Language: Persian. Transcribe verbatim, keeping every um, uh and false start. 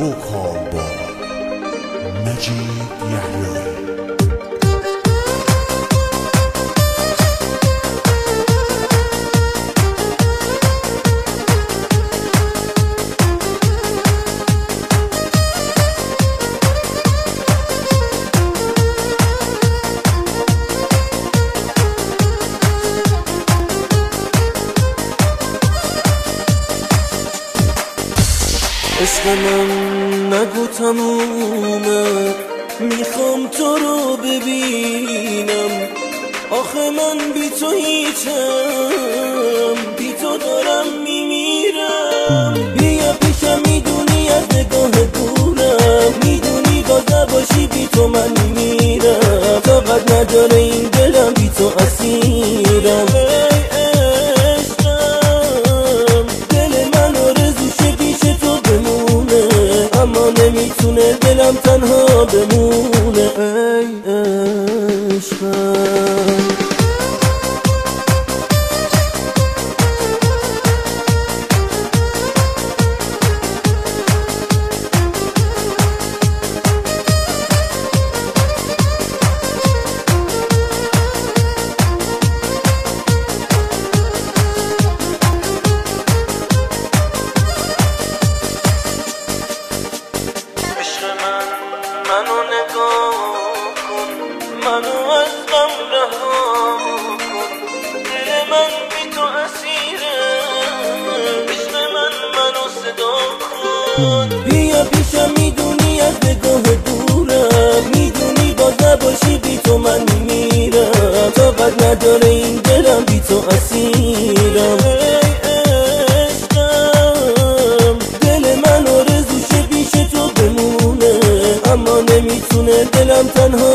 وکال با مجید یحیایی. عشق من نگو تمومه، میخوام تو رو ببینم. آخه من بی تو هیچم، بی تو دارم میمیرم. بیا پیشم، میدونی از نگاه دورم، میدونی باز نباشی بی تو من میمیرم. طاقت نداره این دلم، بی تو اسیرم. نمیتونه دلم تنها بمونه. ای عشقم منو نگاه کن، منو از غم رها کن. دل من بی تو اسیره، عشق من منو صدا کن. بیا پیشم، میدونی از نگاه دورم، میدونی باز نباشی بی تو من میمیرم. طاقت نداره این دلم، بی تو اسیرم. نمیتونه دلم تنها